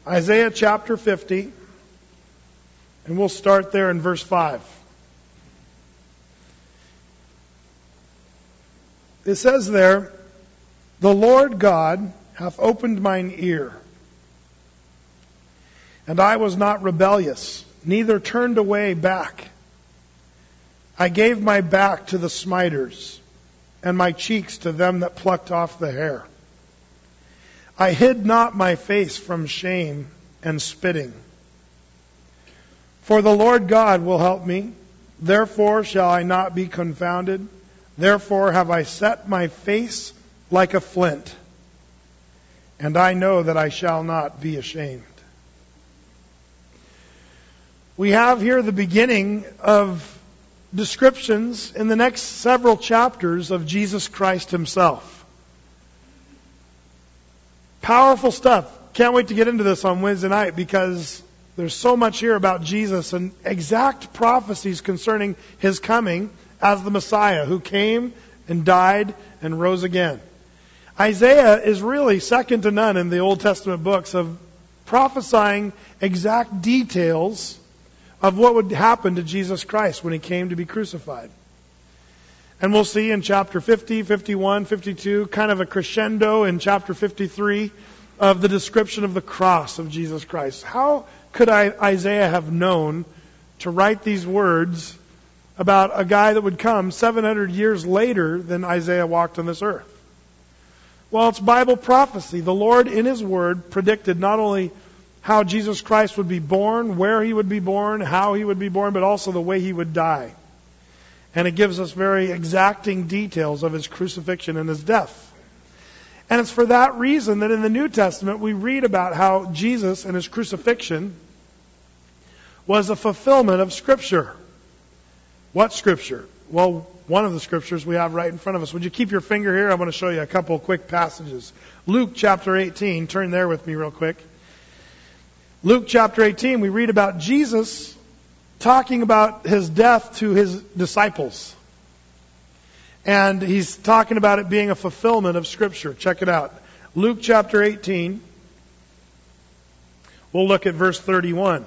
Isaiah chapter 50, and we'll start there in verse 5. It says there, "The Lord God hath opened mine ear, and I was not rebellious, neither turned away back. I gave my back to the smiters, and my cheeks to them that plucked off the hair. I hid not my face from shame and spitting. For the Lord God will help me, therefore shall I not be confounded. Therefore have I set my face like a flint, and I know that I shall not be ashamed." We have here the beginning of descriptions in the next several chapters of Jesus Christ Himself. Powerful stuff. Can't wait to get into this on Wednesday night because there's so much here about Jesus and exact prophecies concerning His coming as the Messiah who came and died and rose again. Isaiah is really second to none in the Old Testament books of prophesying exact details of what would happen to Jesus Christ when He came to be crucified. And we'll see in chapter 50, 51, 52, kind of a crescendo in chapter 53 of the description of the cross of Jesus Christ. How could Isaiah have known to write these words about a guy that would come 700 years later than Isaiah walked on this earth? Well, it's Bible prophecy. The Lord in His Word predicted not only how Jesus Christ would be born, where He would be born, how He would be born, but also the way He would die. And it gives us very exacting details of His crucifixion and His death. And it's for that reason that in the New Testament we read about how Jesus and His crucifixion was a fulfillment of Scripture. What Scripture? Well, one of the Scriptures we have right in front of us. Would you keep your finger here? I want to show you a couple of quick passages. Luke chapter 18. Turn there with me real quick. Luke chapter 18, we read about Jesus talking about His death to His disciples. And He's talking about it being a fulfillment of Scripture. Check it out. Luke chapter 18. We'll look at verse 31.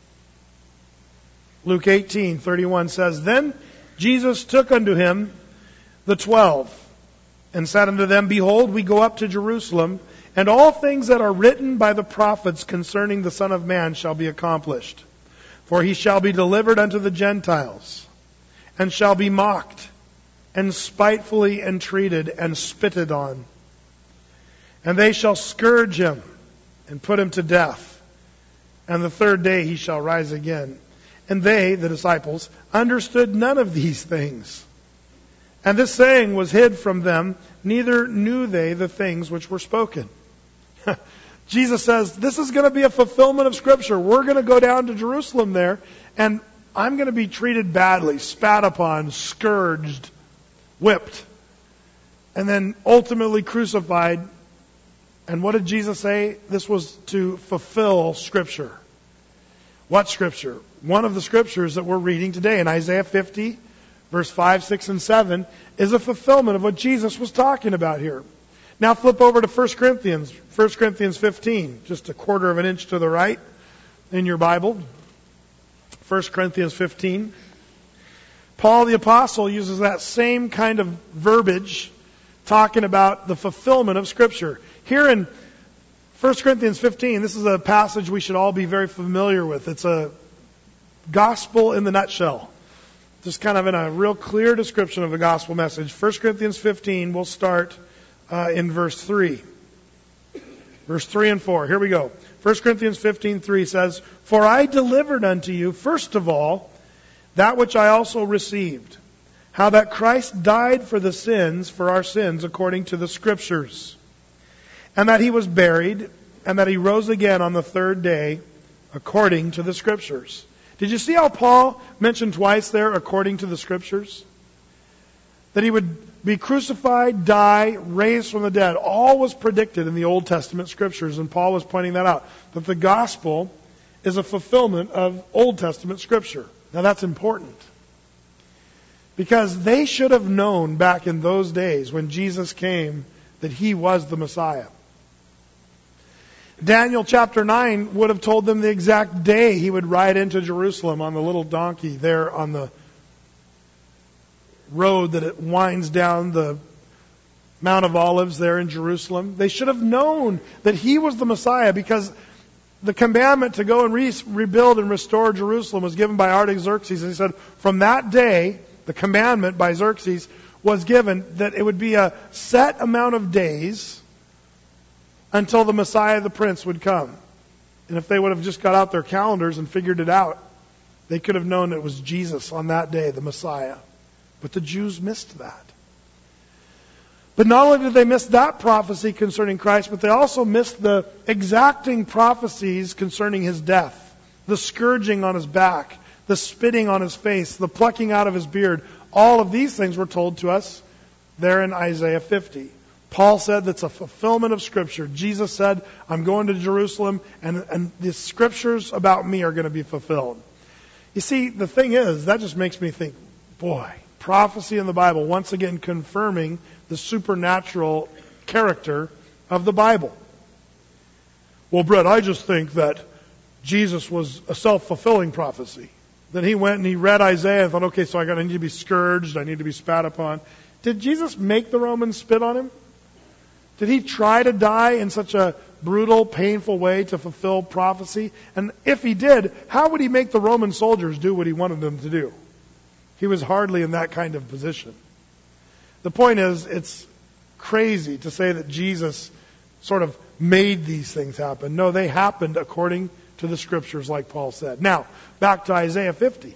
Luke 18:31 says, "Then Jesus took unto Him the 12, and said unto them, Behold, we go up to Jerusalem, and all things that are written by the prophets concerning the Son of Man shall be accomplished. For He shall be delivered unto the Gentiles, and shall be mocked, and spitefully entreated, and spitted on. And they shall scourge Him, and put Him to death. And the third day He shall rise again. And they," the disciples, "understood none of these things. And this saying was hid from them, neither knew they the things which were spoken." Jesus says, this is going to be a fulfillment of Scripture. We're going to go down to Jerusalem there, and I'm going to be treated badly, spat upon, scourged, whipped, and then ultimately crucified. And what did Jesus say? This was to fulfill Scripture. What Scripture? One of the Scriptures that we're reading today in Isaiah 50, verse 5, 6, and 7, is a fulfillment of what Jesus was talking about here. Now flip over to 1 Corinthians 15, just a quarter of an inch to the right in your Bible. 1 Corinthians 15. Paul the Apostle uses that same kind of verbiage talking about the fulfillment of Scripture. Here in 1 Corinthians 15, this is a passage we should all be very familiar with. It's a gospel in the nutshell. Just kind of in a real clear description of the gospel message. 1 Corinthians 15, we'll start in verse 3. Verse 3 and 4. Here we go. 1 Corinthians 15:3 says, "For I delivered unto you, first of all, that which I also received, how that Christ died for our sins, according to the Scriptures, and that He was buried, and that He rose again on the third day, according to the Scriptures." Did you see how Paul mentioned twice there, according to the Scriptures? That He would be crucified, die, raised from the dead. All was predicted in the Old Testament Scriptures, and Paul was pointing that out. That the gospel is a fulfillment of Old Testament Scripture. Now that's important. Because they should have known back in those days when Jesus came that He was the Messiah. Daniel chapter 9 would have told them the exact day he would ride into Jerusalem on the little donkey there on the road that it winds down the Mount of Olives there in Jerusalem. They should have known that he was the Messiah, because the commandment to go and rebuild and restore Jerusalem was given by Artaxerxes. And he said from that day, the commandment by Xerxes was given that it would be a set amount of days until the Messiah, the Prince, would come. And if they would have just got out their calendars and figured it out, they could have known it was Jesus on that day, the Messiah. But the Jews missed that. But not only did they miss that prophecy concerning Christ, but they also missed the exacting prophecies concerning his death. The scourging on his back, the spitting on his face, the plucking out of his beard. All of these things were told to us there in Isaiah 50. Paul said that's a fulfillment of Scripture. Jesus said, I'm going to Jerusalem, and the Scriptures about me are going to be fulfilled. You see, the thing is, that just makes me think, boy, prophecy in the Bible, once again confirming the supernatural character of the Bible. Well, Brett, I just think that Jesus was a self-fulfilling prophecy. Then he went and he read Isaiah and thought, okay, so I need to be scourged, I need to be spat upon. Did Jesus make the Romans spit on him? Did he try to die in such a brutal, painful way to fulfill prophecy? And if he did, how would he make the Roman soldiers do what he wanted them to do? He was hardly in that kind of position. The point is, it's crazy to say that Jesus sort of made these things happen. No, they happened according to the Scriptures, like Paul said. Now, back to Isaiah 50.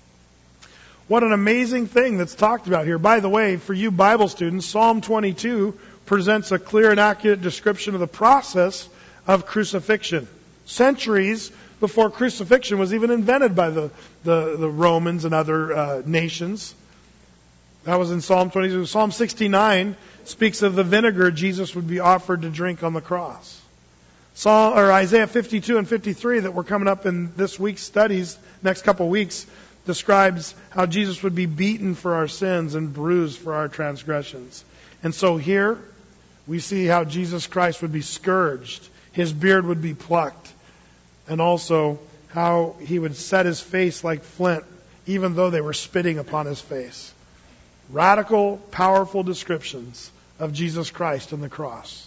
What an amazing thing that's talked about here. By the way, for you Bible students, Psalm 22 presents a clear and accurate description of the process of crucifixion. Centuries before crucifixion was even invented by the Romans and other nations. That was in Psalm 22. Psalm 69 speaks of the vinegar Jesus would be offered to drink on the cross. Isaiah 52 and 53 that we're coming up in this week's studies, next couple of weeks, describes how Jesus would be beaten for our sins and bruised for our transgressions. And so here we see how Jesus Christ would be scourged, his beard would be plucked, and also how he would set his face like flint, even though they were spitting upon his face. Radical, powerful descriptions of Jesus Christ and the cross.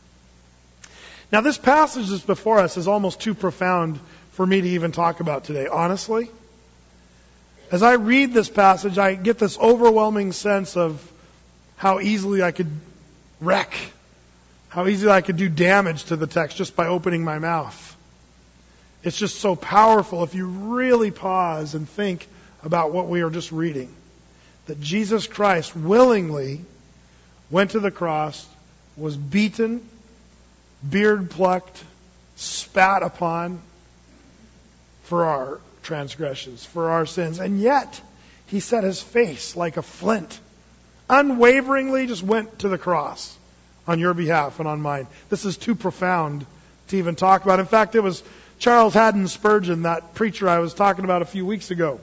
Now, this passage that's before us is almost too profound for me to even talk about today, honestly. As I read this passage, I get this overwhelming sense of how easily I could wreck, how easily I could do damage to the text just by opening my mouth. It's just so powerful if you really pause and think about what we are just reading. That Jesus Christ willingly went to the cross, was beaten, beard plucked, spat upon for our transgressions, for our sins. And yet, he set his face like a flint. Unwaveringly just went to the cross on your behalf and on mine. This is too profound to even talk about. In fact, it was Charles Haddon Spurgeon, that preacher I was talking about a few weeks ago.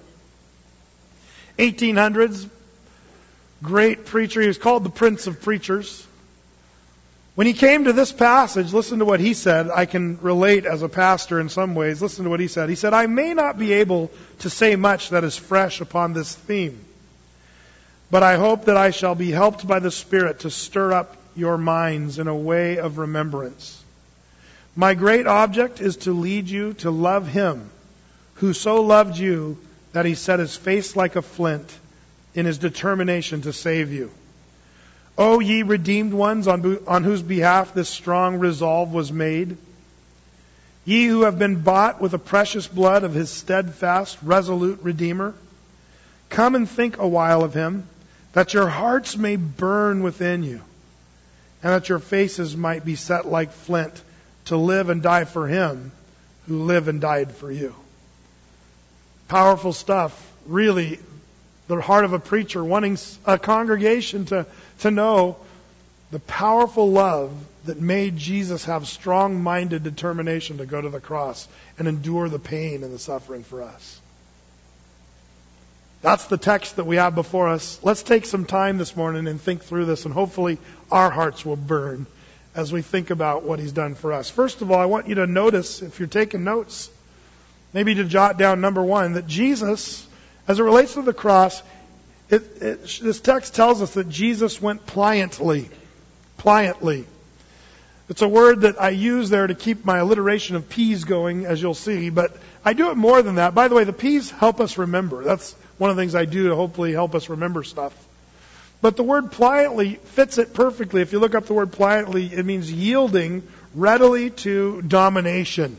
1800s, great preacher. He was called the Prince of Preachers. When he came to this passage, listen to what he said. I can relate as a pastor in some ways. Listen to what he said. He said, I may not be able to say much that is fresh upon this theme, but I hope that I shall be helped by the Spirit to stir up your minds in a way of remembrance. My great object is to lead you to love Him who so loved you that He set His face like a flint in His determination to save you. O ye redeemed ones on whose behalf this strong resolve was made, ye who have been bought with the precious blood of His steadfast, resolute Redeemer, come and think a while of Him, that your hearts may burn within you, and that your faces might be set like flint, to live and die for Him who lived and died for you. Powerful stuff. Really, the heart of a preacher, wanting a congregation to know the powerful love that made Jesus have strong-minded determination to go to the cross and endure the pain and the suffering for us. That's the text that we have before us. Let's take some time this morning and think through this, and hopefully our hearts will burn as we think about what He's done for us. First of all, I want you to notice, if you're taking notes, maybe to jot down number one, that Jesus, as it relates to the cross, this text tells us that Jesus went pliantly. Pliantly. It's a word that I use there to keep my alliteration of P's going, as you'll see, but I do it more than that. By the way, the P's help us remember. That's one of the things I do to hopefully help us remember stuff. But the word pliantly fits it perfectly. If you look up the word pliantly, it means yielding readily to domination.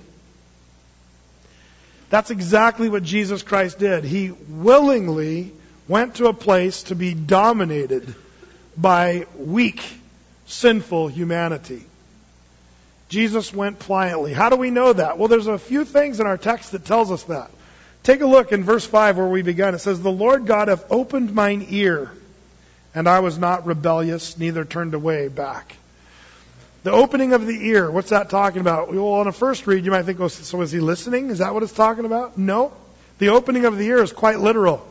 That's exactly what Jesus Christ did. He willingly went to a place to be dominated by weak, sinful humanity. Jesus went pliantly. How do we know that? Well, there's a few things in our text that tells us that. Take a look in verse 5 where we began. It says, "The Lord God hath opened mine ear, and I was not rebellious, neither turned away back." The opening of the ear, what's that talking about? Well, on a first read, you might think, oh, so is he listening? Is that what it's talking about? No. The opening of the ear is quite literal.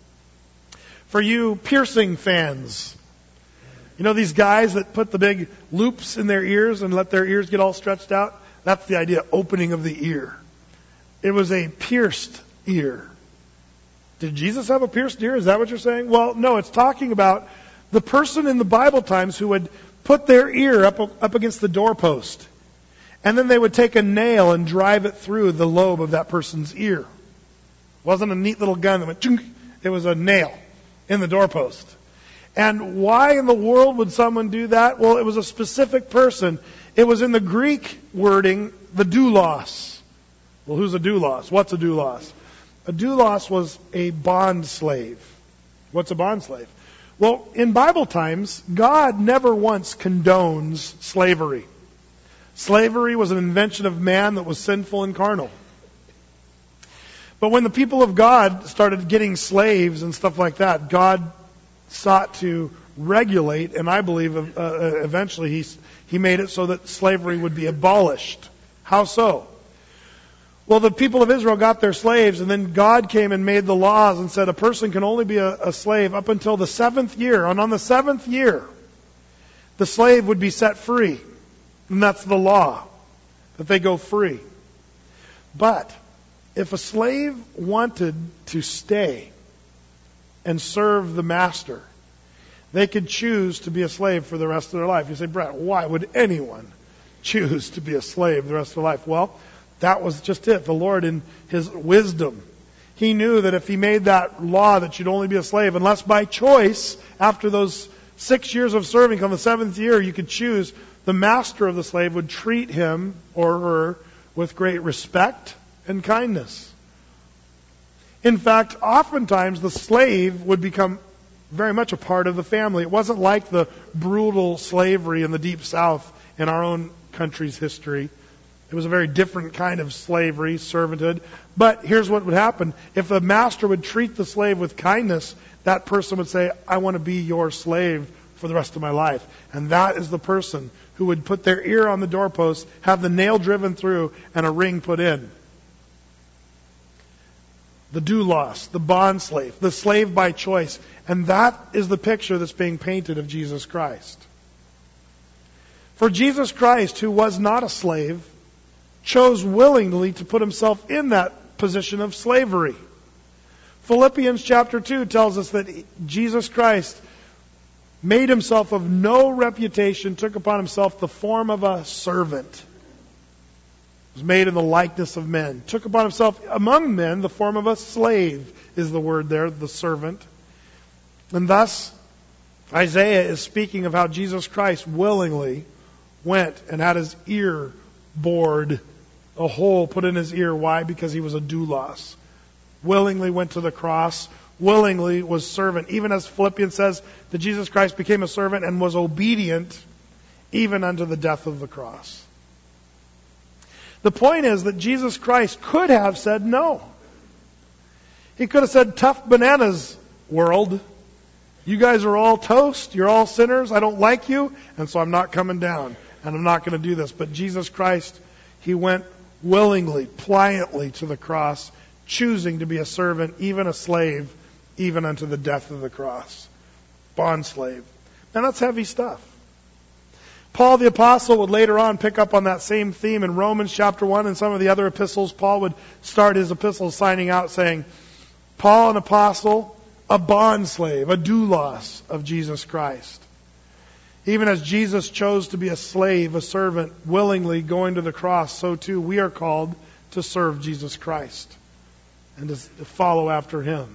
For you piercing fans, you know these guys that put the big loops in their ears and let their ears get all stretched out? That's the idea, opening of the ear. It was a pierced ear. Did Jesus have a pierced ear? Is that what you're saying? Well, no, it's talking about the person in the Bible times who would put their ear up against the doorpost. And then they would take a nail and drive it through the lobe of that person's ear. It wasn't a neat little gun that went chunk. It was a nail in the doorpost. And why in the world would someone do that? Well, it was a specific person. It was in the Greek wording, the doulos. Well, who's a doulos? What's a doulos? A doulos was a bond slave. What's a bond slave? Well, in Bible times, God never once condones slavery. Slavery was an invention of man that was sinful and carnal. But when the people of God started getting slaves and stuff like that, God sought to regulate, and I believe eventually he made it so that slavery would be abolished. How so? Well, the people of Israel got their slaves, and then God came and made the laws and said a person can only be a slave up until the 7th year. And on the 7th year, the slave would be set free. And that's the law, that they go free. But if a slave wanted to stay and serve the master, they could choose to be a slave for the rest of their life. You say, Brett, why would anyone choose to be a slave the rest of their life? Well, that was just it. The Lord, in His wisdom, He knew that if He made that law that you'd only be a slave, unless by choice, after those 6 years of serving, on the 7th year, you could choose, the master of the slave would treat him or her with great respect and kindness. In fact, oftentimes the slave would become very much a part of the family. It wasn't like the brutal slavery in the Deep South in our own country's history. It was a very different kind of slavery, servanthood. But here's what would happen. If a master would treat the slave with kindness, that person would say, I want to be your slave for the rest of my life. And that is the person who would put their ear on the doorpost, have the nail driven through, and a ring put in. The doulos, the bond slave, the slave by choice. And that is the picture that's being painted of Jesus Christ. For Jesus Christ, who was not a slave, chose willingly to put Himself in that position of slavery. Philippians chapter 2 tells us that Jesus Christ made Himself of no reputation, took upon Himself the form of a servant. Was made in the likeness of men. Took upon Himself among men the form of a slave, is the word there, the servant. And thus, Isaiah is speaking of how Jesus Christ willingly went and had His ear bored, a hole put in His ear. Why? Because He was a doulos. Willingly went to the cross, willingly was servant. Even as Philippians says that Jesus Christ became a servant and was obedient even unto the death of the cross. The point is that Jesus Christ could have said no. He could have said, tough bananas, world. You guys are all toast. You're all sinners. I don't like you. And so I'm not coming down. And I'm not going to do this. But Jesus Christ, He went willingly, pliantly to the cross, choosing to be a servant, even a slave, even unto the death of the cross. Bond slave. Now that's heavy stuff. Paul the Apostle would later on pick up on that same theme in Romans chapter 1 and some of the other epistles. Paul would start his epistles signing out saying, Paul, an apostle, a bondslave, a doulos of Jesus Christ. Even as Jesus chose to be a slave, a servant, willingly going to the cross, so too we are called to serve Jesus Christ and to follow after Him.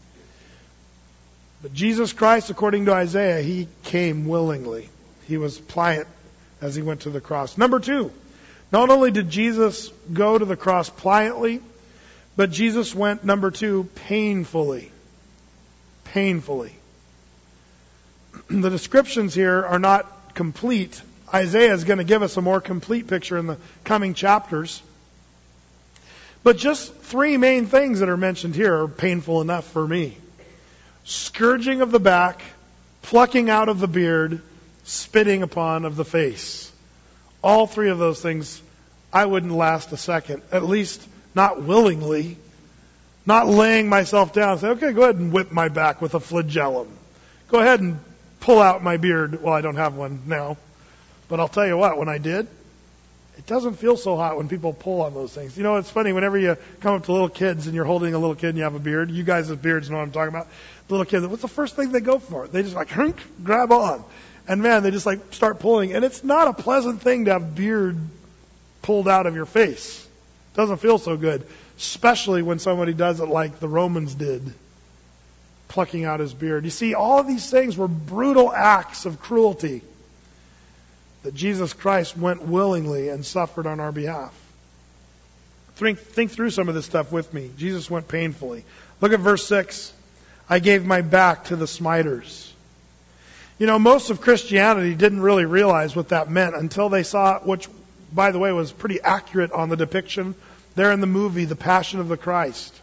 But Jesus Christ, according to Isaiah, He came willingly. He was pliant as He went to the cross. Number 2, not only did Jesus go to the cross pliantly, but Jesus went, number 2, painfully. Painfully. The descriptions here are not complete. Isaiah is going to give us a more complete picture in the coming chapters. But just 3 main things that are mentioned here are painful enough for me. Scourging of the back, plucking out of the beard, spitting upon of the face. All 3 of those things, I wouldn't last a second. At least not willingly. Not laying myself down and say, okay, go ahead and whip my back with a flagellum. Go ahead and pull out my beard. Well, I don't have one now. But I'll tell you what, when I did, it doesn't feel so hot when people pull on those things. You know, it's funny, whenever you come up to little kids and you're holding a little kid and you have a beard, you guys with beards know what I'm talking about. The little kids, what's the first thing they go for? They just like, grab on. And man, they just like start pulling. And it's not a pleasant thing to have beard pulled out of your face. It doesn't feel so good. Especially when somebody does it like the Romans did, plucking out his beard. You see, all of these things were brutal acts of cruelty that Jesus Christ went willingly and suffered on our behalf. Think through some of this stuff with me. Jesus went painfully. Look at verse 6. I gave my back to the smiters. You know, most of Christianity didn't really realize what that meant until they saw it, which, by the way, was pretty accurate on the depiction there in the movie, The Passion of the Christ.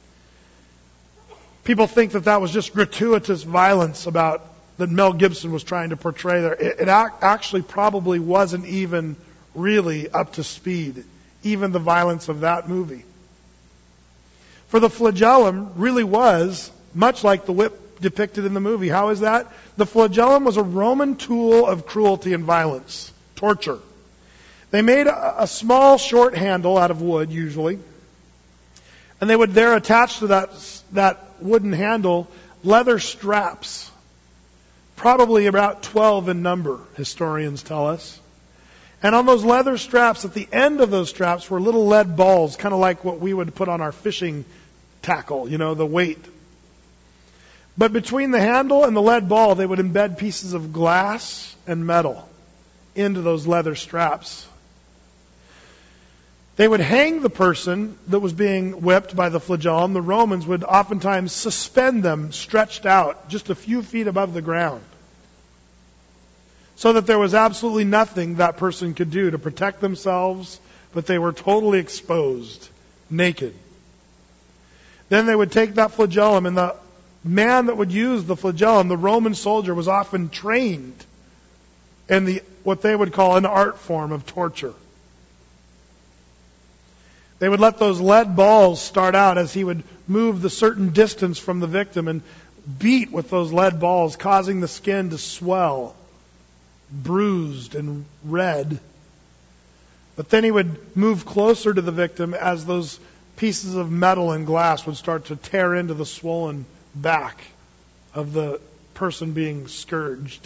People think that was just gratuitous violence that Mel Gibson was trying to portray there. It actually probably wasn't even really up to speed, even the violence of that movie. For the flagellum really was much like the whip depicted in the movie. How is that? The flagellum was a Roman tool of cruelty and violence, torture. They made a small short handle out of wood, usually. And they would there attach to that wooden handle leather straps. Probably about 12 in number, historians tell us. And on those leather straps, at the end of those straps were little lead balls, kind of like what we would put on our fishing tackle, you know, the weight. But between the handle and the lead ball, they would embed pieces of glass and metal into those leather straps. They would hang the person that was being whipped by the flagellum. The Romans would oftentimes suspend them stretched out just a few feet above the ground, so that there was absolutely nothing that person could do to protect themselves, but they were totally exposed, naked. Then they would take that flagellum, and the man that would use the flagellum, the Roman soldier, was often trained in what they would call an art form of torture. They would let those lead balls start out as he would move the certain distance from the victim and beat with those lead balls, causing the skin to swell, bruised and red. But then he would move closer to the victim as those pieces of metal and glass would start to tear into the swollen back of the person being scourged.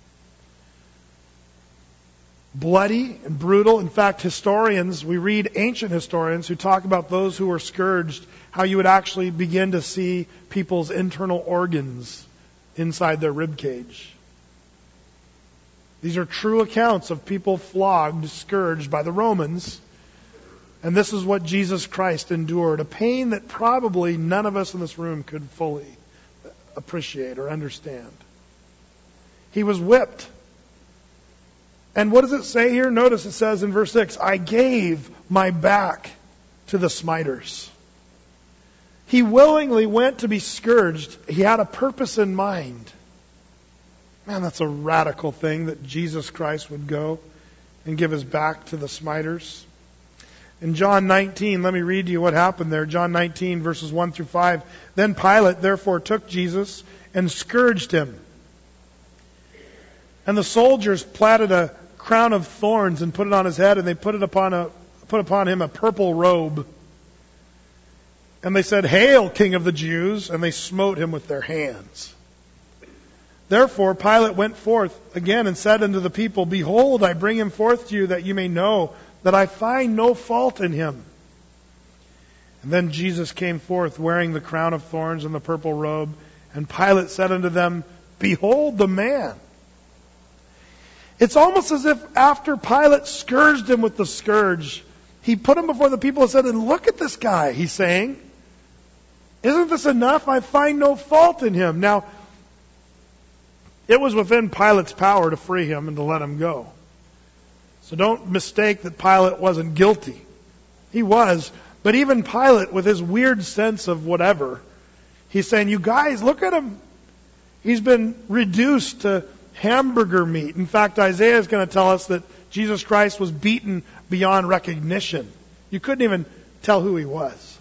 Bloody and brutal. In fact, we read ancient historians who talk about those who were scourged, how you would actually begin to see people's internal organs inside their rib cage. These are true accounts of people flogged, scourged by the Romans. And this is what Jesus Christ endured. A pain that probably none of us in this room could fully appreciate or understand. He was whipped. And what does it say here? Notice it says in verse 6, I gave my back to the smiters. He willingly went to be scourged. He had a purpose in mind. Man, that's a radical thing that Jesus Christ would go and give his back to the smiters. In John 19, let me read to you what happened there. John 19, verses 1 through 5. Then Pilate therefore took Jesus and scourged him. And the soldiers platted a crown of thorns and put it on his head, and they put upon him a purple robe. And they said, "Hail, King of the Jews!" And they smote him with their hands. Therefore Pilate went forth again and said unto the people, "Behold, I bring him forth to you, that you may know that I find no fault in him." And then Jesus came forth, wearing the crown of thorns and the purple robe. And Pilate said unto them, "Behold the man." It's almost as if after Pilate scourged him with the scourge, he put him before the people and said, "And look at this guy," he's saying. "Isn't this enough? I find no fault in him." Now, it was within Pilate's power to free him and to let him go. So don't mistake that Pilate wasn't guilty. He was. But even Pilate, with his weird sense of whatever, he's saying, "You guys, look at him. He's been reduced to hamburger meat." In fact, Isaiah is going to tell us that Jesus Christ was beaten beyond recognition. You couldn't even tell who he was.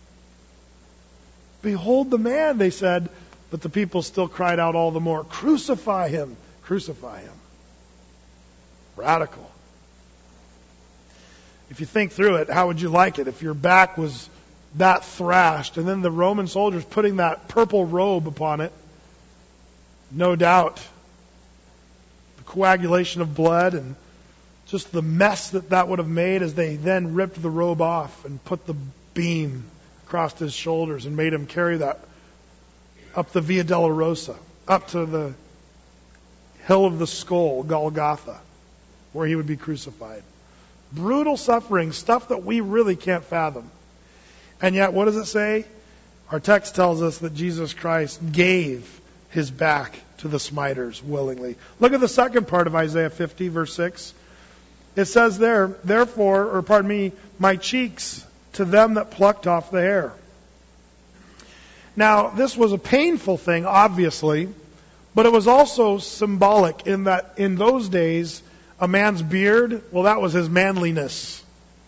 "Behold the man," they said, but the people still cried out all the more, "Crucify him, crucify him." Radical. If you think through it, how would you like it if your back was that thrashed and then the Roman soldiers putting that purple robe upon it? No doubt the coagulation of blood and just the mess that would have made as they then ripped the robe off and put the beam across his shoulders and made him carry that up the Via Dolorosa, up to the hill of the skull, Golgotha, where he would be crucified. Brutal suffering, stuff that we really can't fathom. And yet, what does it say? Our text tells us that Jesus Christ gave his back to the smiters willingly. Look at the second part of Isaiah 50, verse 6. It says there, "My cheeks to them that plucked off the hair." Now, this was a painful thing, obviously, but it was also symbolic in that in those days, a man's beard, well, that was his manliness.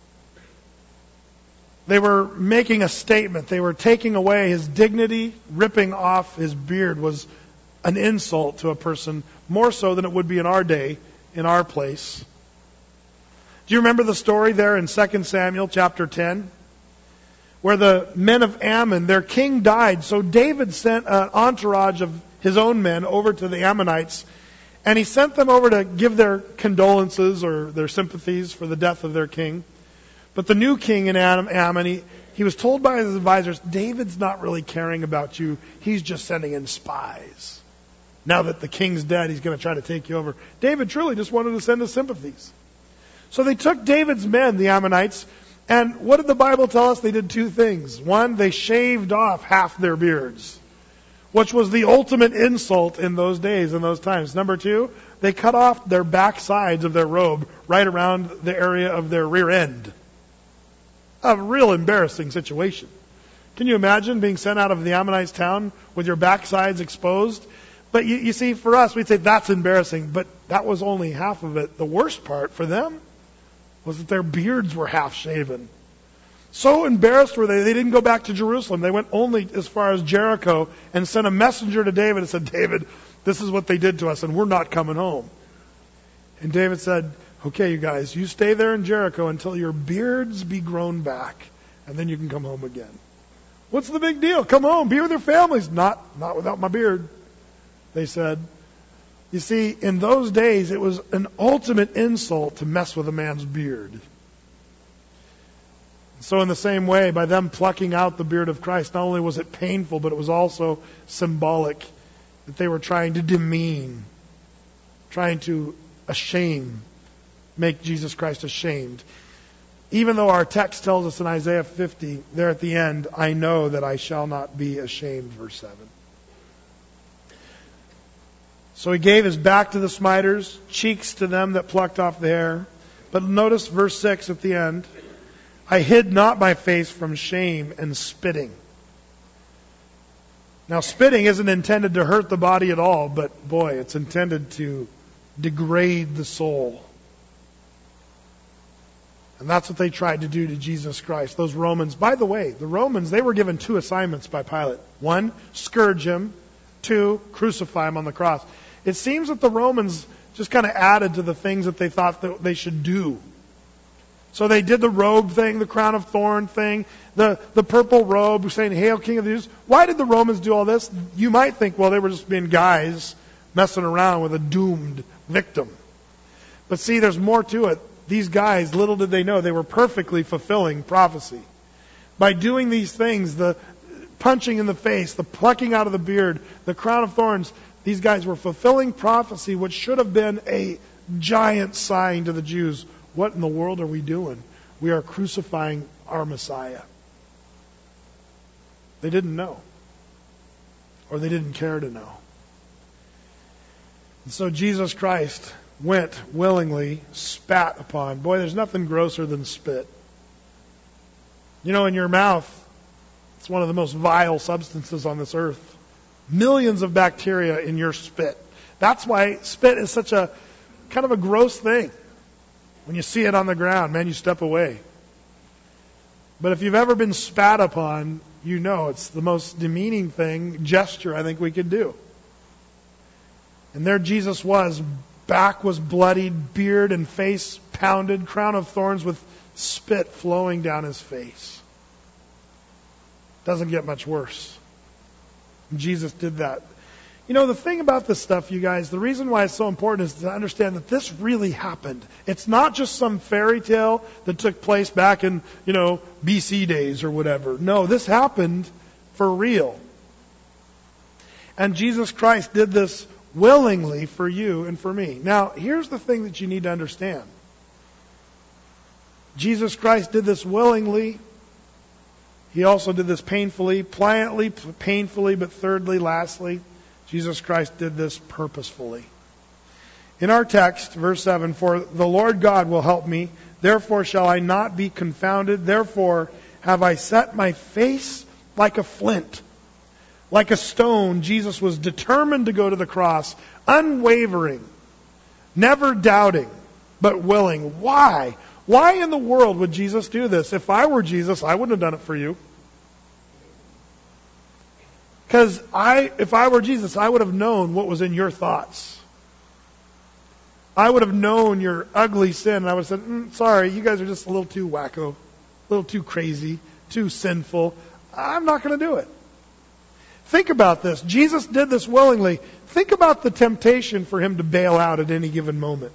They were making a statement. They were taking away his dignity. Ripping off his beard was an insult to a person, more so than it would be in our day, in our place. Do you remember the story there in 2 Samuel chapter 10? Where the men of Ammon, their king died. So David sent an entourage of his own men over to the Ammonites. And he sent them over to give their condolences or their sympathies for the death of their king. But the new king in Ammon, he was told by his advisors, "David's not really caring about you. He's just sending in spies. Now that the king's dead, he's going to try to take you over." David truly just wanted to send his sympathies. So they took David's men, the Ammonites, and what did the Bible tell us? They did two things. One, they shaved off half their beards, which was the ultimate insult in those days, in those times. Number two, they cut off their back sides of their robe right around the area of their rear end. A real embarrassing situation. Can you imagine being sent out of the Ammonites' town with your backsides exposed? But you see, for us, we'd say that's embarrassing, but that was only half of it. The worst part for them was that their beards were half shaven. So embarrassed were they didn't go back to Jerusalem. They went only as far as Jericho and sent a messenger to David and said, "David, this is what they did to us and we're not coming home." And David said, "Okay, you guys, you stay there in Jericho until your beards be grown back and then you can come home again." What's the big deal? Come home, be with your families. Not without my beard, they said. You see, in those days, it was an ultimate insult to mess with a man's beard. So in the same way, by them plucking out the beard of Christ, not only was it painful, but it was also symbolic that they were trying to demean, trying to make Jesus Christ ashamed. Even though our text tells us in Isaiah 50, there at the end, "I know that I shall not be ashamed," verse 7. So he gave his back to the smiters, cheeks to them that plucked off the hair. But notice verse 6 at the end. "I hid not my face from shame and spitting." Now, spitting isn't intended to hurt the body at all, but boy, it's intended to degrade the soul. And that's what they tried to do to Jesus Christ. Those Romans, by the way, the Romans, they were given two assignments by Pilate. One, scourge him. Two, crucify him on the cross. It seems that the Romans just kind of added to the things that they thought that they should do. So they did the robe thing, the crown of thorn thing, the purple robe, saying, "Hail, King of the Jews." Why did the Romans do all this? You might think, well, they were just being guys messing around with a doomed victim. But see, there's more to it. These guys, little did they know, they were perfectly fulfilling prophecy. By doing these things, the punching in the face, the plucking out of the beard, the crown of thorns, these guys were fulfilling prophecy, which should have been a giant sign to the Jews. What in the world are we doing? We are crucifying our Messiah. They didn't know. Or they didn't care to know. And so Jesus Christ went willingly, spat upon. Boy, there's nothing grosser than spit. You know, in your mouth, it's one of the most vile substances on this earth. Millions of bacteria in your spit. That's why spit is such a kind of a gross thing. When you see it on the ground, man, you step away. But if you've ever been spat upon, you know it's the most demeaning gesture I think we could do. And there Jesus was. Back was bloodied, beard and face pounded, crown of thorns with spit flowing down his face. Doesn't get much worse. And Jesus did that. You know, the thing about this stuff, you guys, the reason why it's so important is to understand that this really happened. It's not just some fairy tale that took place back in, BC days or whatever. No, this happened for real. And Jesus Christ did this willingly for you and for me. Now, here's the thing that you need to understand. Jesus Christ did this willingly. He also did this painfully, pliantly, painfully, but thirdly, lastly, Jesus Christ did this purposefully. In our text, verse 7, "For the Lord God will help me, therefore shall I not be confounded. Therefore have I set my face like a flint." Like a stone, Jesus was determined to go to the cross, unwavering, never doubting, but willing. Why? Why in the world would Jesus do this? If I were Jesus, I wouldn't have done it for you. Because if I were Jesus, I would have known what was in your thoughts. I would have known your ugly sin, and I would have said, sorry, you guys are just a little too wacko, a little too crazy, too sinful. I'm not going to do it. Think about this. Jesus did this willingly. Think about the temptation for him to bail out at any given moment.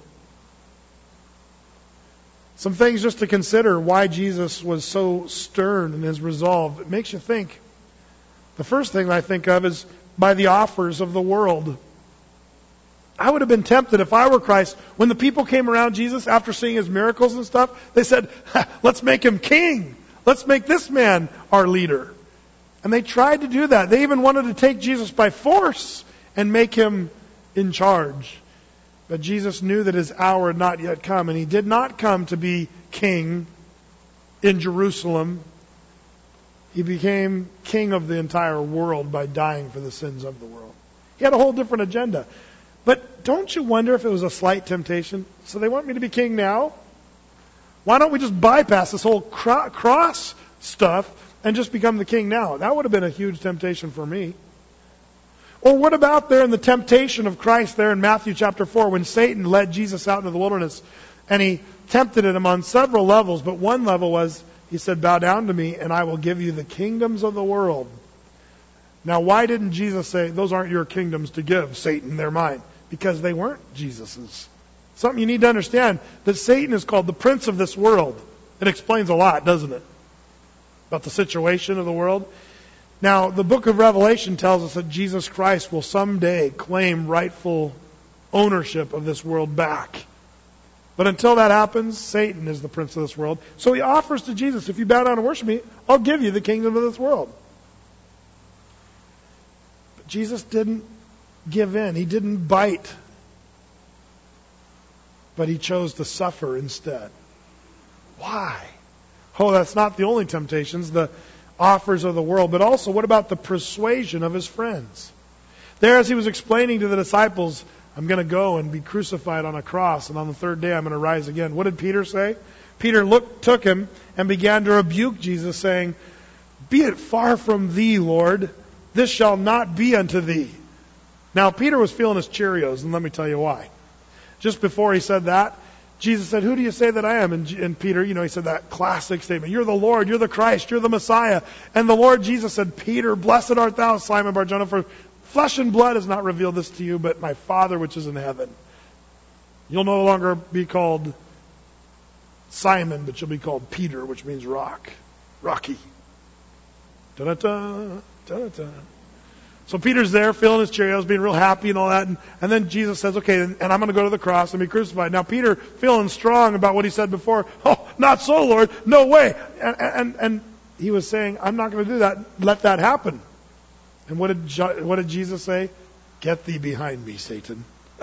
Some things just to consider why Jesus was so stern in his resolve. It makes you think. The first thing I think of is by the offers of the world. I would have been tempted if I were Christ. When the people came around Jesus after seeing his miracles and stuff, they said, let's make him king. Let's make this man our leader. And they tried to do that. They even wanted to take Jesus by force and make him in charge. But Jesus knew that his hour had not yet come, and he did not come to be king in Jerusalem. He became king of the entire world by dying for the sins of the world. He had a whole different agenda. But don't you wonder if it was a slight temptation? So they want me to be king now? Why don't we just bypass this whole cross stuff and just become the king now? That would have been a huge temptation for me. Or what about there in the temptation of Christ there in Matthew chapter 4 when Satan led Jesus out into the wilderness and he tempted him on several levels, but one level was, he said, bow down to me and I will give you the kingdoms of the world. Now why didn't Jesus say, those aren't your kingdoms to give, Satan, they're mine? Because they weren't Jesus's. Something you need to understand, that Satan is called the prince of this world. It explains a lot, doesn't it? About the situation of the world. Now, the book of Revelation tells us that Jesus Christ will someday claim rightful ownership of this world back. But until that happens, Satan is the prince of this world. So he offers to Jesus, if you bow down and worship me, I'll give you the kingdom of this world. But Jesus didn't give in. He didn't bite. But he chose to suffer instead. Why? Oh, that's not the only temptations, the offers of the world, but also what about the persuasion of his friends? There, as he was explaining to the disciples, I'm going to go and be crucified on a cross, and on the third day I'm going to rise again. What did Peter say? Peter took him and began to rebuke Jesus, saying, be it far from thee, Lord, this shall not be unto thee. Now, Peter was feeling his Cheerios, and let me tell you why. Just before he said that, Jesus said, "Who do you say that I am?" And Peter, he said that classic statement, "You're the Lord, you're the Christ, you're the Messiah." And the Lord Jesus said, "Peter, blessed art thou, Simon Bar-Jonah, for flesh and blood has not revealed this to you, but my Father which is in heaven." You'll no longer be called Simon, but you'll be called Peter, which means rock. Rocky. Da-da-da, da-da-da. So Peter's there filling his Cheerios, being real happy and all that. And then Jesus says, "Okay, and I'm going to go to the cross and be crucified." Now Peter, feeling strong about what he said before, "Oh, not so, Lord. No way." And he was saying, "I'm not going to do that. Let that happen." And what did Jesus say? "Get thee behind me, Satan."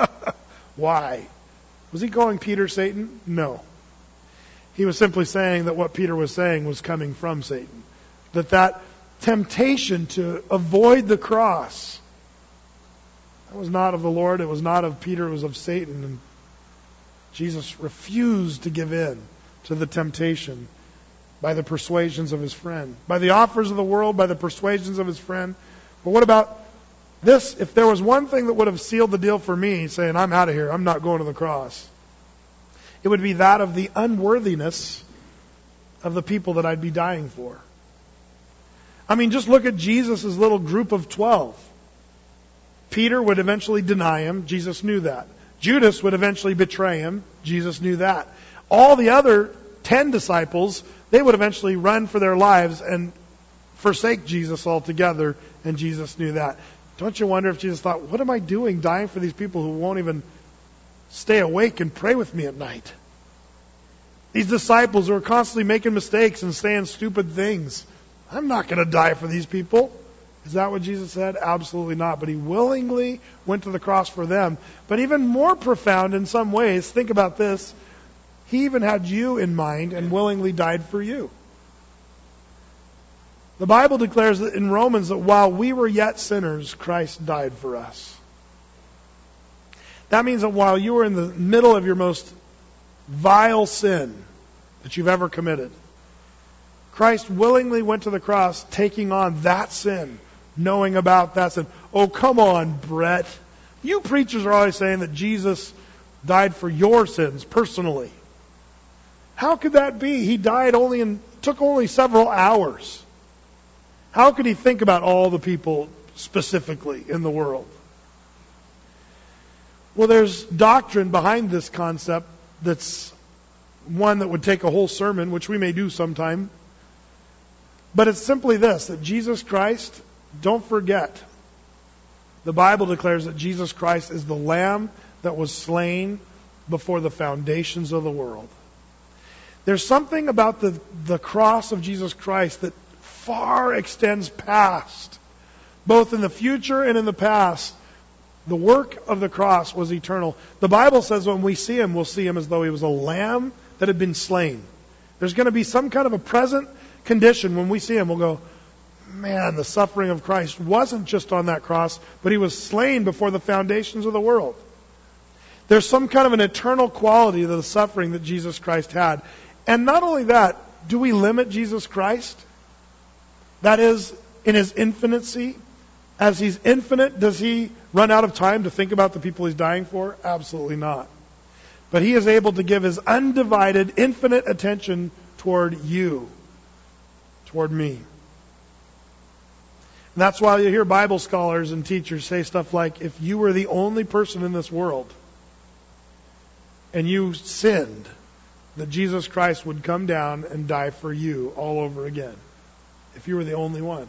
Why? Was he calling Peter Satan? No. He was simply saying that what Peter was saying was coming from Satan. That temptation to avoid the cross, that was not of the Lord, it was not of Peter, it was of Satan. And Jesus refused to give in to the temptation by the persuasions of his friend, by the offers of the world, by the persuasions of his friend. But what about this? If there was one thing that would have sealed the deal for me, saying, "I'm out of here, I'm not going to the cross," it would be that of the unworthiness of the people that I'd be dying for. I mean, just look at Jesus' little group of 12. Peter would eventually deny him. Jesus knew that. Judas would eventually betray him. Jesus knew that. All the other 10 disciples, they would eventually run for their lives and forsake Jesus altogether, and Jesus knew that. Don't you wonder if Jesus thought, "What am I doing dying for these people who won't even stay awake and pray with me at night? These disciples who are constantly making mistakes and saying stupid things. I'm not going to die for these people." Is that what Jesus said? Absolutely not. But he willingly went to the cross for them. But even more profound in some ways, think about this. He even had you in mind and willingly died for you. The Bible declares that in Romans that while we were yet sinners, Christ died for us. That means that while you were in the middle of your most vile sin that you've ever committed, Christ willingly went to the cross, taking on that sin, knowing about that sin. Oh, come on, Brett. You preachers are always saying that Jesus died for your sins personally. How could that be? He died took only several hours. How could he think about all the people specifically in the world? Well, there's doctrine behind this concept that's one that would take a whole sermon, which we may do sometime. But it's simply this, that Jesus Christ, don't forget, the Bible declares that Jesus Christ is the Lamb that was slain before the foundations of the world. There's something about the cross of Jesus Christ that far extends past, both in the future and in the past. The work of the cross was eternal. The Bible says when we see him, we'll see him as though he was a lamb that had been slain. There's going to be some kind of a present condition when we see him. We'll go, man, the suffering of Christ wasn't just on that cross, but he was slain before the foundations of the world. There's some kind of an eternal quality to the suffering that Jesus Christ had. And not only that, do we limit Jesus Christ? That is, in his infinity. As he's infinite, does he run out of time to think about the people he's dying for? Absolutely not. But he is able to give his undivided, infinite attention toward you, toward me. And that's why you hear Bible scholars and teachers say stuff like, if you were the only person in this world and you sinned, that Jesus Christ would come down and die for you all over again. If you were the only one.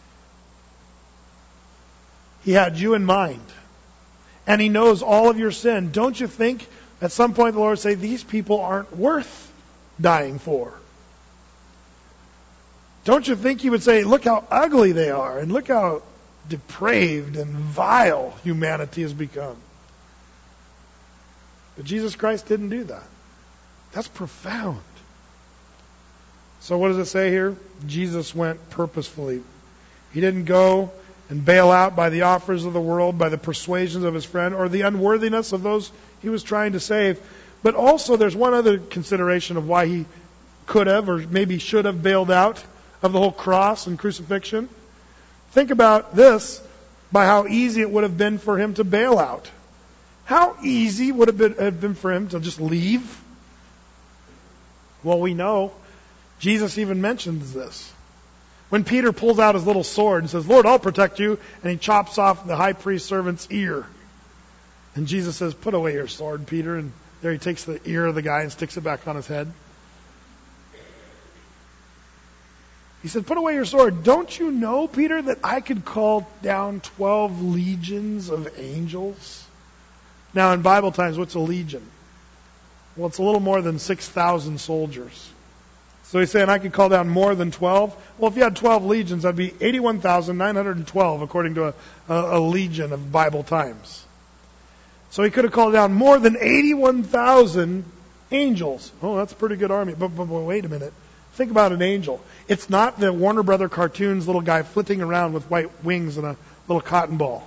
He had you in mind. And he knows all of your sin. Don't you think at some point the Lord would say, these people aren't worth dying for? Don't you think he would say, look how ugly they are, and look how depraved and vile humanity has become? But Jesus Christ didn't do that. That's profound. So what does it say here? Jesus went purposefully. He didn't go and bail out by the offers of the world, by the persuasions of his friend, or the unworthiness of those he was trying to save. But also there's one other consideration of why he could have, or maybe should have, bailed out of the whole cross and crucifixion. Think about this, by how easy it would have been for him to bail out. How easy would it have been for him to just leave? Well, we know Jesus even mentions this. When Peter pulls out his little sword and says, Lord, I'll protect you, and he chops off the high priest servant's ear. And Jesus says, put away your sword, Peter. And there he takes the ear of the guy and sticks it back on his head. He said, put away your sword. Don't you know, Peter, that I could call down 12 legions of angels? Now, in Bible times, what's a legion? Well, it's a little more than 6,000 soldiers. So he's saying I could call down more than 12. Well, if you had 12 legions, that'd be 81,912, according to a legion of Bible times. So he could have called down more than 81,000 angels. Oh, that's a pretty good army. But wait a minute. Think about an angel. It's not the Warner Brother cartoons little guy flitting around with white wings and a little cotton ball.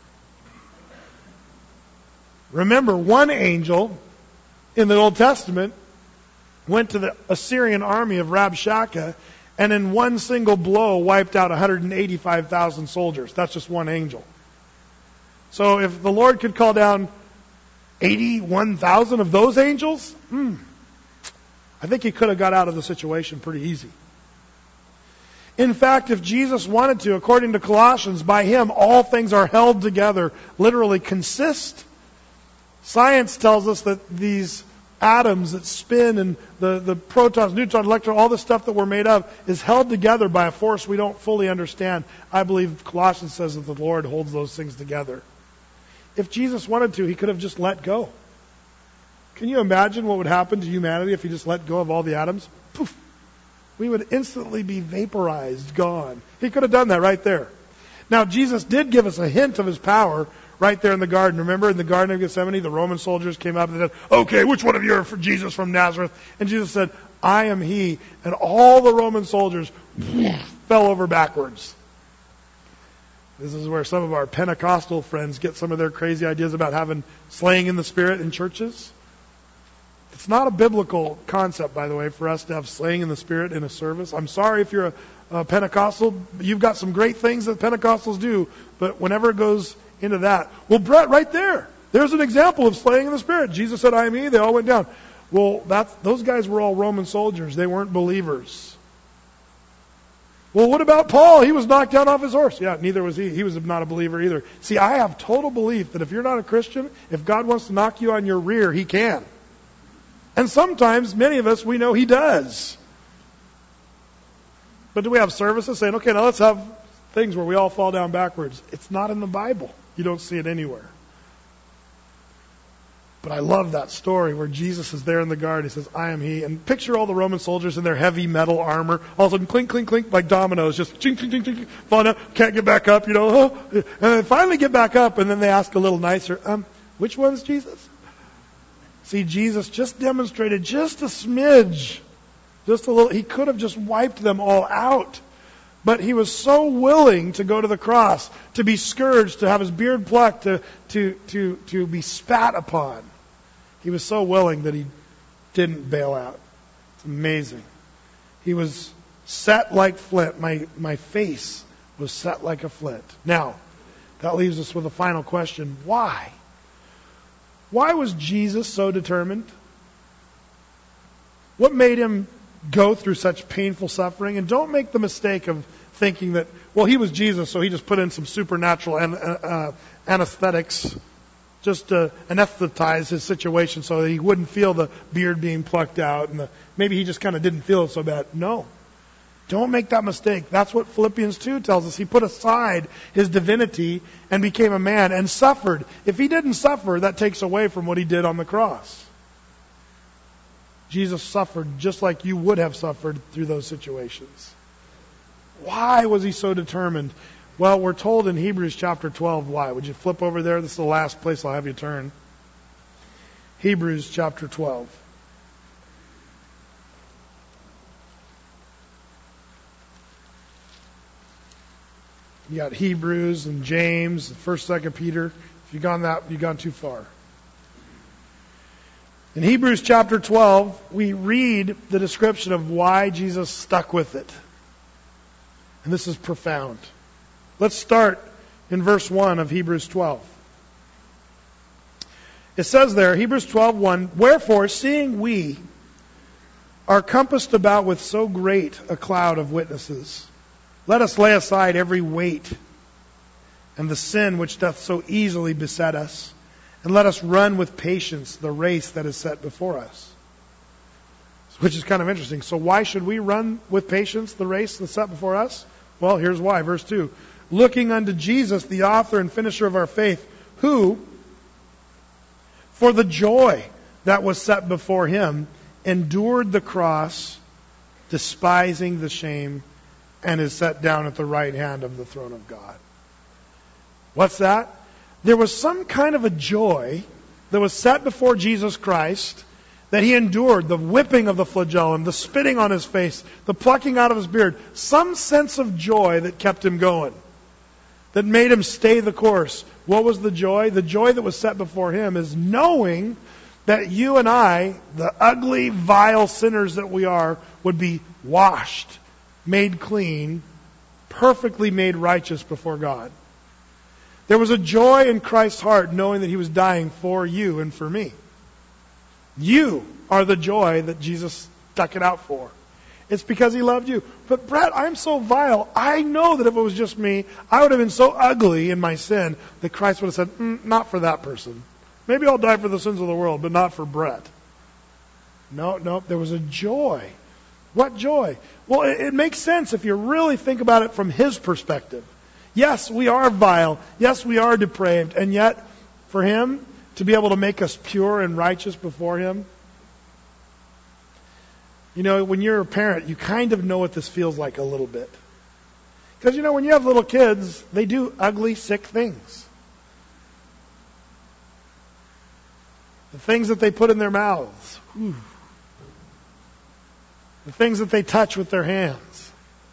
Remember, one angel in the Old Testament went to the Assyrian army of Rabshakeh and in one single blow wiped out 185,000 soldiers. That's just one angel. So if the Lord could call down 81,000 of those angels, I think he could have got out of the situation pretty easy. In fact, if Jesus wanted to, according to Colossians, by him all things are held together, literally consist. Science tells us that these atoms that spin and the protons, neutrons, electrons, all the stuff that we're made of is held together by a force we don't fully understand. I believe Colossians says that the Lord holds those things together. If Jesus wanted to, he could have just let go. Can you imagine what would happen to humanity if he just let go of all the atoms? Poof! We would instantly be vaporized, gone. He could have done that right there. Now, Jesus did give us a hint of his power right there in the garden. Remember in the Garden of Gethsemane, the Roman soldiers came up and said, okay, which one of you are for Jesus from Nazareth? And Jesus said, I am he. And all the Roman soldiers fell over backwards. This is where some of our Pentecostal friends get some of their crazy ideas about having slaying in the Spirit in churches. It's not a biblical concept, by the way, for us to have slaying in the Spirit in a service. I'm sorry if you're a Pentecostal. You've got some great things that Pentecostals do, but whenever it goes into that, well, Brett, right there, there's an example of slaying in the Spirit. Jesus said, I am he. They all went down. Well, those guys were all Roman soldiers. They weren't believers. Well, what about Paul? He was knocked down off his horse. Yeah, neither was he. He was not a believer either. See, I have total belief that if you're not a Christian, if God wants to knock you on your rear, he can. And sometimes, many of us, we know he does. But do we have services saying, okay, now let's have things where we all fall down backwards? It's not in the Bible. You don't see it anywhere. But I love that story where Jesus is there in the garden. He says, I am he. And picture all the Roman soldiers in their heavy metal armor. All of a sudden, clink, clink, clink, like dominoes. Just ching, ching, ching, ching, falling down. Can't get back up, And they finally get back up, and then they ask a little nicer, which one's Jesus? See, Jesus just demonstrated just a smidge. Just a little. He could have just wiped them all out. But he was so willing to go to the cross, to be scourged, to have his beard plucked, to be spat upon. He was so willing that he didn't bail out. It's amazing. He was set like flint. My face was set like a flint. Now, that leaves us with a final question. Why? Why was Jesus so determined? What made him go through such painful suffering? And don't make the mistake of thinking that, well, he was Jesus, so he just put in some supernatural anesthetics just to anesthetize his situation so that he wouldn't feel the beard being plucked out. And maybe he just kind of didn't feel it so bad. No. Don't make that mistake. That's what Philippians 2 tells us. He put aside his divinity and became a man and suffered. If he didn't suffer, that takes away from what he did on the cross. Jesus suffered just like you would have suffered through those situations. Why was he so determined? Well, we're told in Hebrews chapter 12 why. Would you flip over there? This is the last place I'll have you turn. Hebrews chapter 12. You got Hebrews and James, 1st, 2nd Peter. If you've gone too far. In Hebrews chapter 12, we read the description of why Jesus stuck with it. And this is profound. Let's start in verse 1 of Hebrews 12. It says there, Hebrews 12:1, wherefore, seeing we are compassed about with so great a cloud of witnesses, let us lay aside every weight and the sin which doth so easily beset us, and let us run with patience the race that is set before us. Which is kind of interesting. So why should we run with patience the race that's set before us? Well, here's why. Verse 2. Looking unto Jesus, the author and finisher of our faith, who, for the joy that was set before him, endured the cross, despising the shame, and is set down at the right hand of the throne of God. What's that? There was some kind of a joy that was set before Jesus Christ that he endured, the whipping of the flagellum, the spitting on his face, the plucking out of his beard, some sense of joy that kept him going, that made him stay the course. What was the joy? The joy that was set before him is knowing that you and I, the ugly, vile sinners that we are, would be washed, made clean, perfectly made righteous before God. There was a joy in Christ's heart knowing that he was dying for you and for me. You are the joy that Jesus stuck it out for. It's because he loved you. But Brett, I'm so vile. I know that if it was just me, I would have been so ugly in my sin that Christ would have said, not for that person. Maybe I'll die for the sins of the world, but not for Brett. No, there was a joy. What joy? Well, it makes sense if you really think about it from his perspective. Yes, we are vile. Yes, we are depraved. And yet, for him to be able to make us pure and righteous before him. You know, when you're a parent, you kind of know what this feels like a little bit. Because, you know, when you have little kids, they do ugly, sick things. The things that they put in their mouths. Whew. The things that they touch with their hands.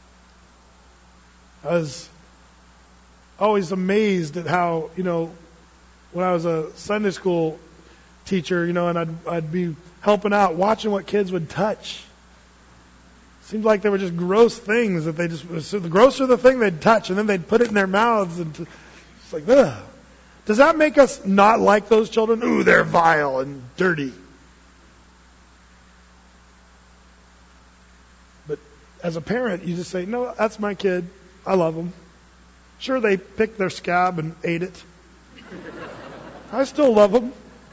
I was always amazed at how, you know, when I was a Sunday school teacher, you know, and I'd be helping out, watching what kids would touch. Seemed like they were just gross things that they just, so the grosser the thing they'd touch, and then they'd put it in their mouths, and it's like, ugh. Does that make us not like those children? Ooh, they're vile and dirty. But as a parent, you just say, no, that's my kid. I love them. Sure, they picked their scab and ate it. I still love them.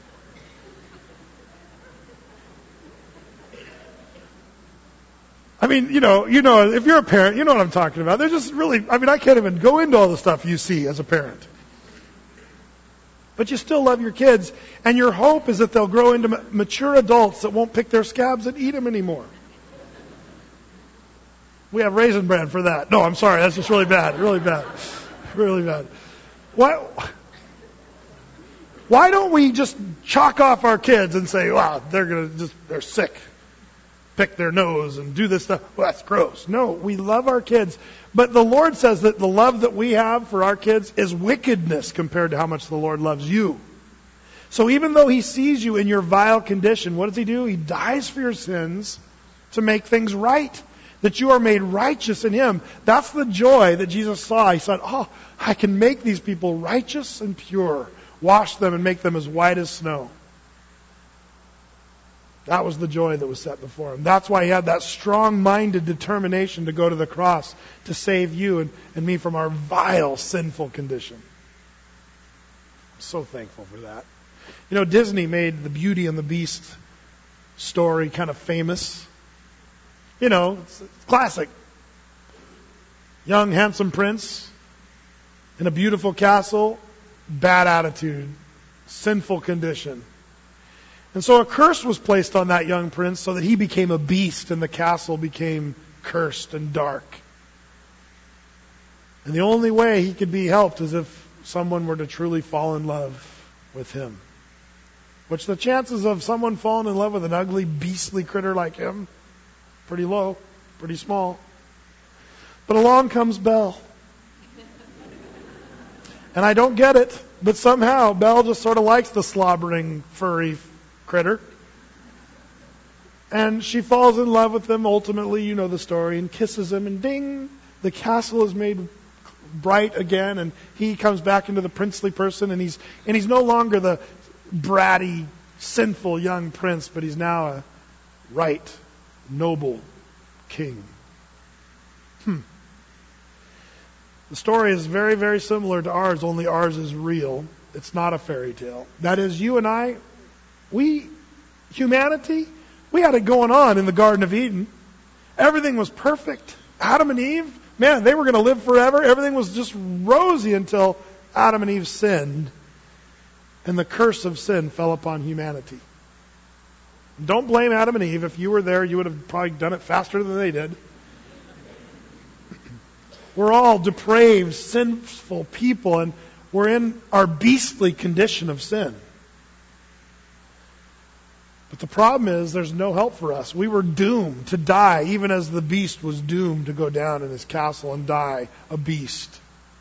I mean, you know, if you're a parent, you know what I'm talking about. They're just really, I mean, I can't even go into all the stuff you see as a parent. But you still love your kids, and your hope is that they'll grow into mature adults that won't pick their scabs and eat them anymore. We have Raisin Bran for that. No, I'm sorry, that's just really bad, really bad, really bad. Why don't we just chalk off our kids and say, wow, they're sick. Pick their nose and do this stuff. Well, that's gross. No, we love our kids. But the Lord says that the love that we have for our kids is wickedness compared to how much the Lord loves you. So even though he sees you in your vile condition, what does he do? He dies for your sins to make things right. That you are made righteous in him. That's the joy that Jesus saw. He said, oh, I can make these people righteous and pure. Wash them and make them as white as snow. That was the joy that was set before him. That's why he had that strong-minded determination to go to the cross to save you and me from our vile, sinful condition. I'm so thankful for that. You know, Disney made the Beauty and the Beast story kind of famous. You know, it's classic. Young, handsome prince in a beautiful castle, bad attitude, sinful condition. And so a curse was placed on that young prince so that he became a beast and the castle became cursed and dark. And the only way he could be helped is if someone were to truly fall in love with him. Which the chances of someone falling in love with an ugly, beastly critter like him, pretty low, pretty small. But along comes Belle. And I don't get it, but somehow Belle just sort of likes the slobbering, furry critter. And she falls in love with him, ultimately, you know the story, and kisses him, and ding, the castle is made bright again, and he comes back into the princely person, and he's no longer the bratty, sinful young prince, but he's now a right, noble king. The story is very, very similar to ours, only ours is real. It's not a fairy tale. That is, you and I, humanity, we had it going on in the Garden of Eden. Everything was perfect. Adam and Eve, man, they were going to live forever. Everything was just rosy until Adam and Eve sinned. And the curse of sin fell upon humanity. Don't blame Adam and Eve. If you were there, you would have probably done it faster than they did. We're all depraved, sinful people, and we're in our beastly condition of sin. But the problem is there's no help for us. We were doomed to die, even as the beast was doomed to go down in his castle and die a beast.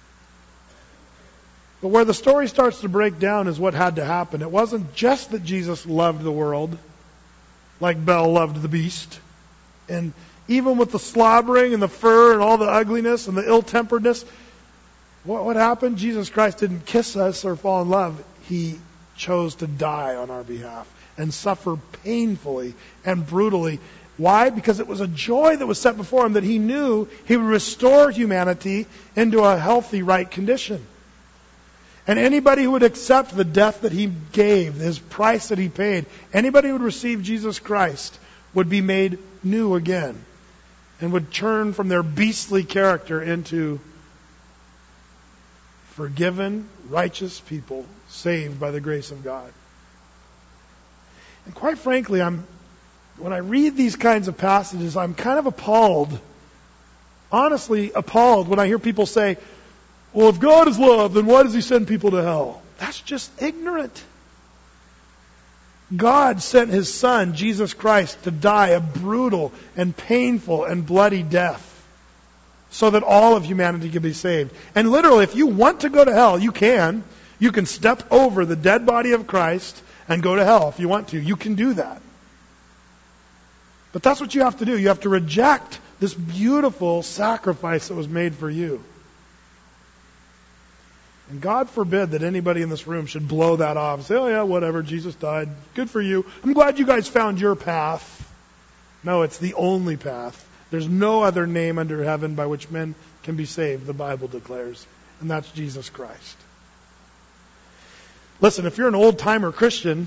But where the story starts to break down is what had to happen. It wasn't just that Jesus loved the world, like Belle loved the beast. And even with the slobbering and the fur and all the ugliness and the ill-temperedness, what happened? Jesus Christ didn't kiss us or fall in love. He chose to die on our behalf and suffer painfully and brutally. Why? Because it was a joy that was set before him that he knew he would restore humanity into a healthy, right condition. And anybody who would accept the death that he gave, his price that he paid, anybody who would receive Jesus Christ would be made new again and would turn from their beastly character into forgiven, righteous people saved by the grace of God. And quite frankly, when I read these kinds of passages, I'm kind of appalled. Honestly, appalled when I hear people say, well, if God is love, then why does he send people to hell? That's just ignorant. God sent his Son, Jesus Christ, to die a brutal and painful and bloody death so that all of humanity can be saved. And literally, if you want to go to hell, you can. You can step over the dead body of Christ and go to hell if you want to. You can do that. But that's what you have to do. You have to reject this beautiful sacrifice that was made for you. And God forbid that anybody in this room should blow that off and say, oh yeah, whatever, Jesus died. Good for you. I'm glad you guys found your path. No, it's the only path. There's no other name under heaven by which men can be saved, the Bible declares. And that's Jesus Christ. Listen, if you're an old-timer Christian,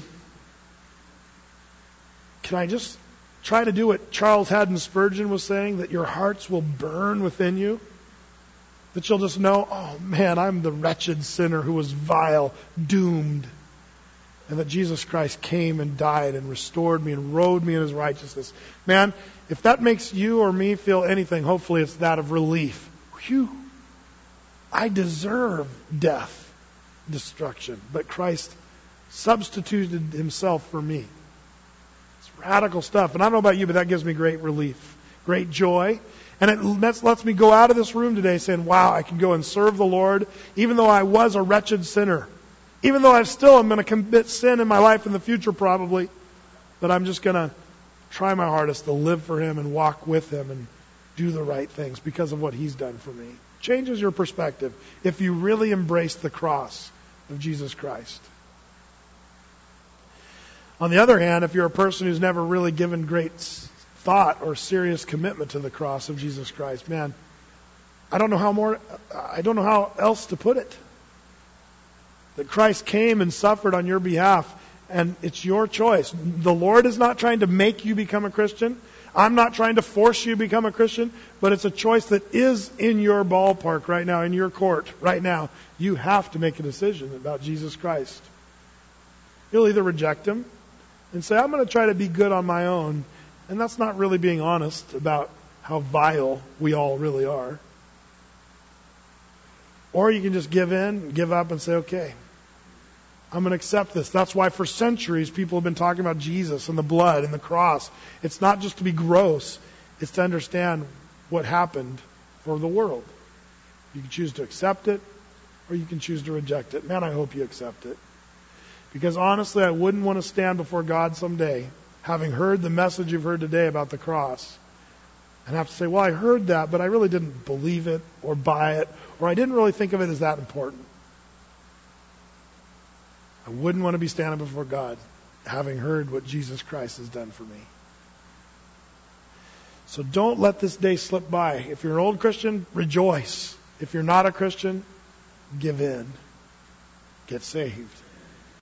can I just try to do what Charles Haddon Spurgeon was saying, that your hearts will burn within you? That you'll just know, oh man, I'm the wretched sinner who was vile, doomed. And that Jesus Christ came and died and restored me and robed me in his righteousness. Man, if that makes you or me feel anything, hopefully it's that of relief. Whew. I deserve death, destruction. But Christ substituted himself for me. It's radical stuff. And I don't know about you, but that gives me great relief, great joy. And it lets me go out of this room today saying, wow, I can go and serve the Lord, even though I was a wretched sinner. Even though I still am going to commit sin in my life in the future probably. But I'm just going to try my hardest to live for him and walk with him and do the right things because of what he's done for me. Changes your perspective if you really embrace the cross of Jesus Christ. On the other hand, if you're a person who's never really given great thought or serious commitment to the cross of Jesus Christ, man, I don't know how else to put it. That Christ came and suffered on your behalf, and it's your choice. The Lord is not trying to make you become a Christian. I'm not trying to force you to become a Christian, but it's a choice that is in your ballpark right now, in your court right now. You have to make a decision about Jesus Christ. You'll either reject him and say, I'm going to try to be good on my own. And that's not really being honest about how vile we all really are. Or you can just give in, give up and say, okay, I'm going to accept this. That's why for centuries people have been talking about Jesus and the blood and the cross. It's not just to be gross. It's to understand what happened for the world. You can choose to accept it or you can choose to reject it. Man, I hope you accept it. Because honestly, I wouldn't want to stand before God someday having heard the message you've heard today about the cross, and have to say, well, I heard that, but I really didn't believe it or buy it, or I didn't really think of it as that important. I wouldn't want to be standing before God having heard what Jesus Christ has done for me. So don't let this day slip by. If you're an old Christian, rejoice. If you're not a Christian, give in. Get saved.